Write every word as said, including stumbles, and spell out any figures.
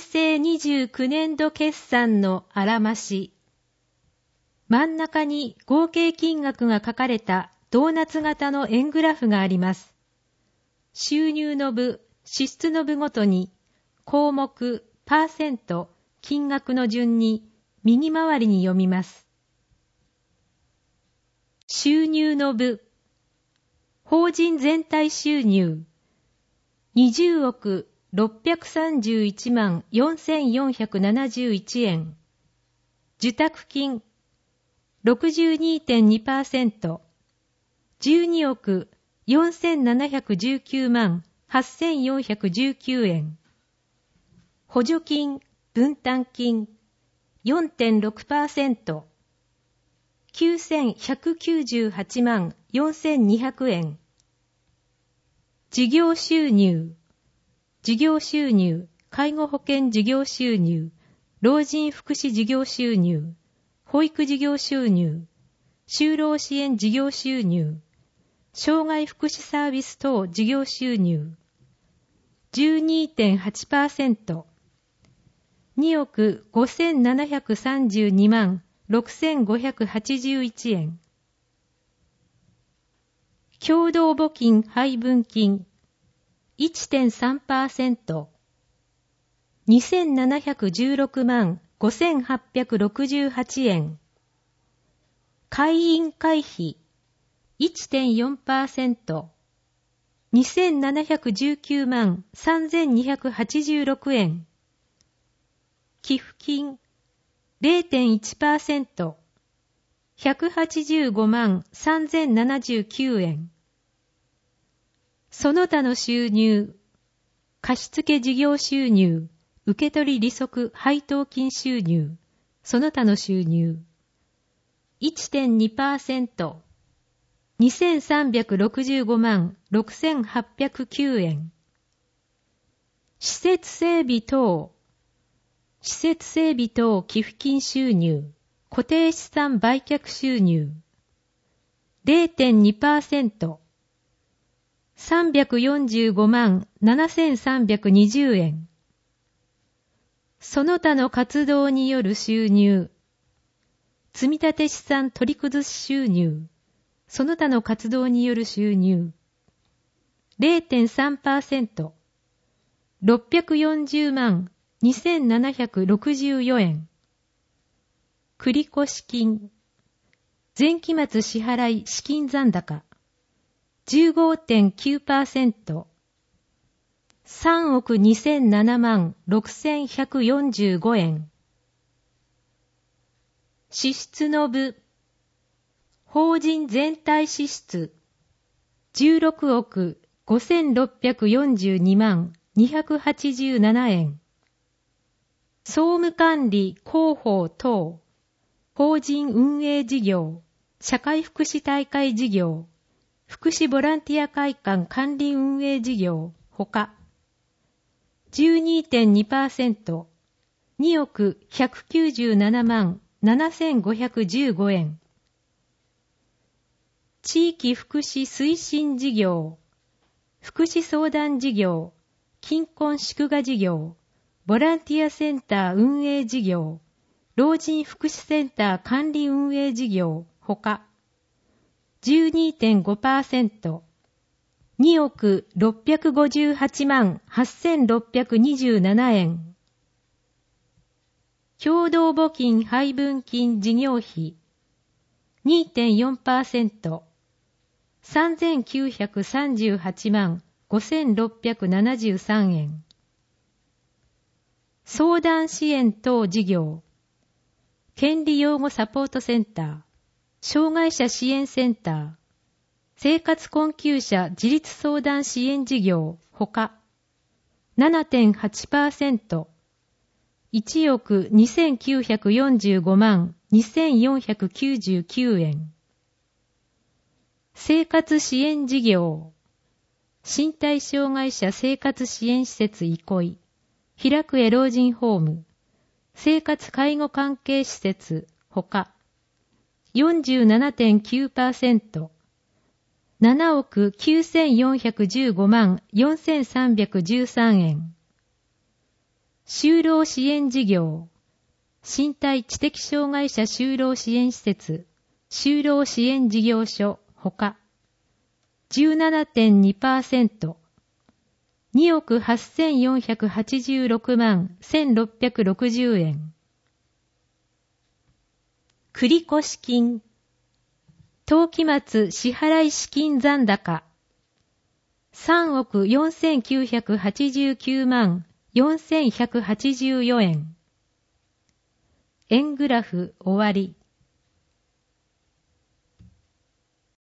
成にじゅうきゅうねんど決算のあらまし。真ん中に合計金額が書かれたドーナツ型の円グラフがあります。収入の部、支出の部ごとに項目、パーセント、金額の順に右回りに読みます。収入の部、法人全体収入にじゅうおくろっぴゃくさんじゅういちまんよんせんよんひゃくななじゅういちえん、受託金 ろくじゅうにてんにパーセント、じゅうにおくよんせんななひゃくじゅうきゅうまんはっせんよんひゃくじゅうきゅうえん、補助金、分担金 よんてんろくパーセント、きゅうせんひゃくきゅうじゅうはちまんよんせんにひゃくえん、事業収入、事業収入、介護保険事業収入、老人福祉事業収入、保育事業収入、就労支援事業収入、障害福祉サービス等事業収入 じゅうにてんはちパーセント、におくごせんななひゃくさんじゅうにまんろくせんごひゃくはちじゅういちえん、共同募金配分金 いってんさんパーセント、にせんななひゃくじゅうろくまんごせんはっぴゃくろくじゅうはちえん、会員会費 いってんよんパーセント、にせんななひゃくじゅうきゅうまんさんぜんにひゃくはちじゅうろくえん、寄付金 れいてんいちパーセント、ひゃくはちじゅうごまんさんぜんななじゅうきゅうえん、その他の収入、貸付事業収入、受取利息配当金収入、その他の収入 いってんにパーセント、にせんさんびゃくろくじゅうごまんろくせんはっぴゃくきゅうえん、施設整備等、施設整備等寄付金収入、固定資産売却収入 れいてんにパーセント、さんびゃくよんじゅうごまんななせんさんびゃくにじゅうえん、その他の活動による収入、積立資産取り崩し収入、その他の活動による収入 れいてんさんパーセント、ろっぴゃくよんじゅうまんにせんななひゃくろくじゅうよえん、繰越金、前期末支払い資金残高 じゅうごてんきゅうパーセント、さんおくにせんななまんろくせんひゃくよんじゅうごえん、支出の部、法人全体支出じゅうろくおくごせんろっぴゃくよんじゅうにまんにひゃくはちじゅうななえん、総務管理広報等、法人運営事業、社会福祉大会事業、福祉ボランティア会館管理運営事業、ほか じゅうにてんにパーセント、におくひゃくきゅうじゅうななまんななせんごひゃくじゅうごえん、地域福祉推進事業、福祉相談事業、金婚祝賀事業、ボランティアセンター運営事業、老人福祉センター管理運営事業、ほか じゅうにてんごパーセント、におくろっぴゃくごじゅうはちまんはっせんろっぴゃくにじゅうななえん、共同募金配分金事業費 にてんよんパーセント、さんぜんきゅうひゃくさんじゅうはちまんごせんろっぴゃくななじゅうさんえん、相談支援等事業、権利擁護サポートセンター、障害者支援センター、生活困窮者自立相談支援事業、ほか ななてんはちパーセント、いちおくにせんきゅうひゃくよんじゅうごまんにせんよんひゃくきゅうじゅうきゅうえん、生活支援事業、身体障害者生活支援施設憩い、平久江老人ホーム、生活介護関係施設、ほか よんじゅうななてんきゅうパーセント、ななおくきゅうせんよんひゃくじゅうごまんよんせんさんびゃくじゅうさんえん、 就労支援事業、身体知的障害者就労支援施設、就労支援事業所ほか じゅうななてんにパーセント、におくはっせんよんひゃくはちじゅうろくまんせんろっぴゃくろくじゅうえん。繰越金、当期末支払い資金残高さんおくよんせんきゅうひゃくはちじゅうきゅうまんよんせんひゃくはちじゅうよんえん。円グラフ終わり。